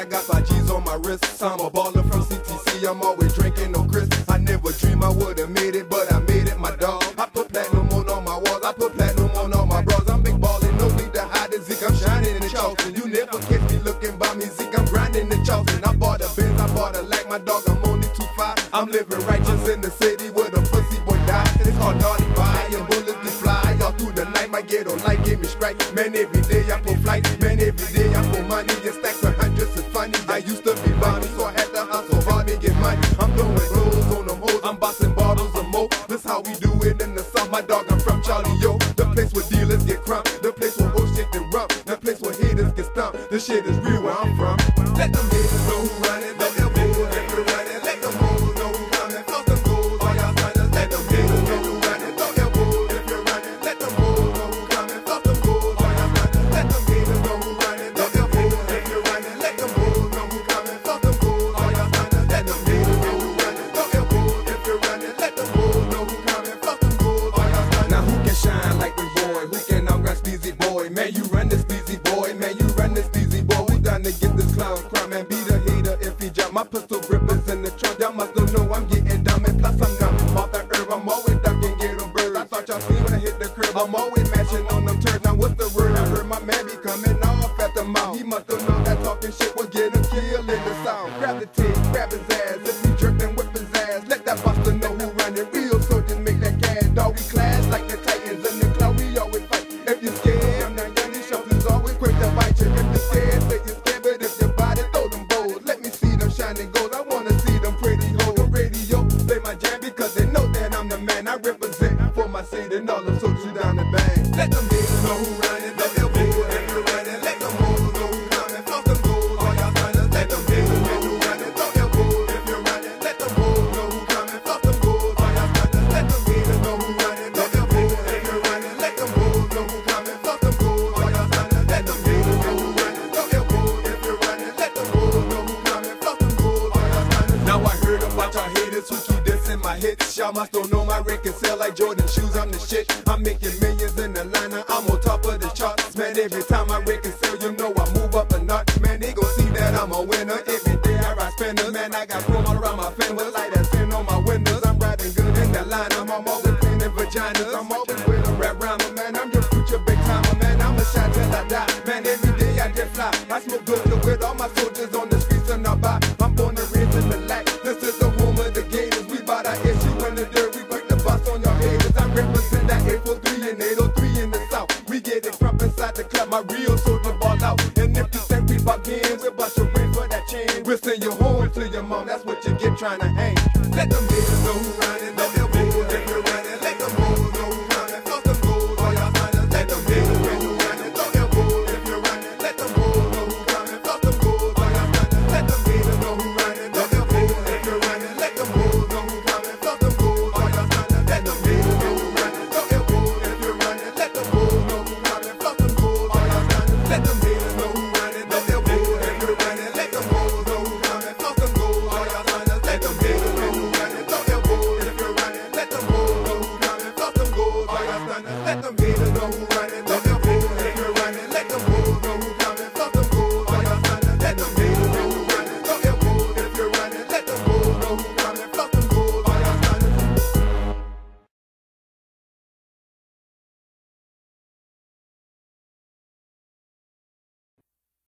I got 5 G's on my wrist. I'm a baller from CTC, I'm always drinking no Chris. I never dreamed I would've made it, but I made it, my dog. I put platinum on all my walls, I put platinum on all my bras. I'm big ballin', no need to hide the Zeke, I'm shining in the Charleston. You never catch me looking by me, Zeke, I'm grinding in Charleston. I bought a Benz, I bought a Lac, my dog, I'm only 2.5. I'm living righteous in the city where the pussy boy die. It's called naughty by, and bullets be fly. All through the night, my ghetto light give me strikes. Man, every day I pull flights, man, every day I pull money. And stacks of hundreds is funny. I used to be bummy, so I had to hustle hard and get money. I'm throwing blows on them hoes, I'm bossing bottles of mo. This how we do it in the South, my dog, I'm from Charlie, yo. The place where dealers get crumped, the place where hoes shake and rump, the place where haters get stumped. This shit is real where I'm from. Let them haters know who running, let them bulls if you're running, let them hoes know who coming, fuck them goals, all y'all signers, let them haters know who running, throw your bulls if you're running, let them hoes know who coming, fuck them goals, all y'all signers, let them haters know who running, throw your bulls if you're running, let them hoes know who coming, fuck them goals, all y'all signers, let them haters know who running, throw your bulls if you're running, let them hoes know who coming, fuck them goals, all y'all signers. Now who can shine like this boy, who can outrun Speezy boy, man you run this Speezy boy, man you run this Speezy boy, who done to get this clown crime and beat a hater if he jump, my pistol grip is in the trunk, y'all must know I'm getting dumb and plus I'm numb, off that herb, I'm always ducking, get them birds, I thought y'all seen when I hit the curb, I'm always matching on them turds, now what's the word, I heard my man be coming off at the mouth, he must have known that talking shit was getting killed in the South, grab the tape, grab his ass, if he jerk then whip his ass, let that buster know who running, real soldiers make that cash, dog we clash like the Titans in the cloud, we always fight, if you're scared, I'm not young, these shuffles always quick to bite you, if you're scared, say you're scared, but if your body throw them bowls, let me see them shining gold, I wanna see them pretty hoes, the radio, play my jam because they know that I'm the man, I represent for my city and all them soldiers down the bang, let them haters know who running, let them bulls if you're running, let them hoes know who coming, fuck them goals, all y'all signers, let them haters know who running, throw your bulls if you're running, let them hoes know who coming, fuck them goals, all y'all signers, let them haters know who running, throw your bulls if you're running, let them hoes know who coming, fuck them goals, all y'all signers, let them haters know who running, throw your bulls if you're running, let them hoes know who coming, fuck them goals, all y'all signers. Now I heard about y'all haters who keep dissing my hits, y'all must don't know my record sell like Jordan shoes, I'm the shit, I'm making millions in Atlanta, I'm on top of the charts, man every time I record sell, you know I move up a notch, man they gon' see that I'm a winner, every day I ride spinners, man I got chrome all around my fin with light that's in on my windows, I'm riding good in that line, I'm always cleaning vaginas, I'm always with a rap rhymer, man I'm your future big timer, man I'm a shot till I die, man every day I just fly, I smoke good with all my soldiers on the streets and I buy, I'm born and raised in the light, this is the home of the gators, we bout our issue in the dirt, we quick to bust on your haters, I represent that 843 and 803 in the South, we get it crump inside the club, my real soldier ball out, and if you think we bargain, we'll bust your brain for that chain, we'll send you home to your mom, that's what you get trying to hang, let them haters know who running, let them bulls if you're running, let them hoes know who coming, fuck them goals, all y'all signers, let them haters know who running, throw your bulls if you're running, let them hoes know who coming, fuck them goals, all y'all signers, let them haters know who running, throw your bulls if you're running, let them hoes know who coming, fuck them goals, all y'all signers, let them haters know who running, throw your bulls if you're running, let them hoes know who coming, fuck them goals, all y'all signers, let them haters know who running, throw your bulls if you're running, let them hoes know who coming, fuck them goals, all y'all signers, let them haters know who running, throw your bulls if you're running, let them hoes know who coming, fuck them goals, all y'all signers, let them haters know who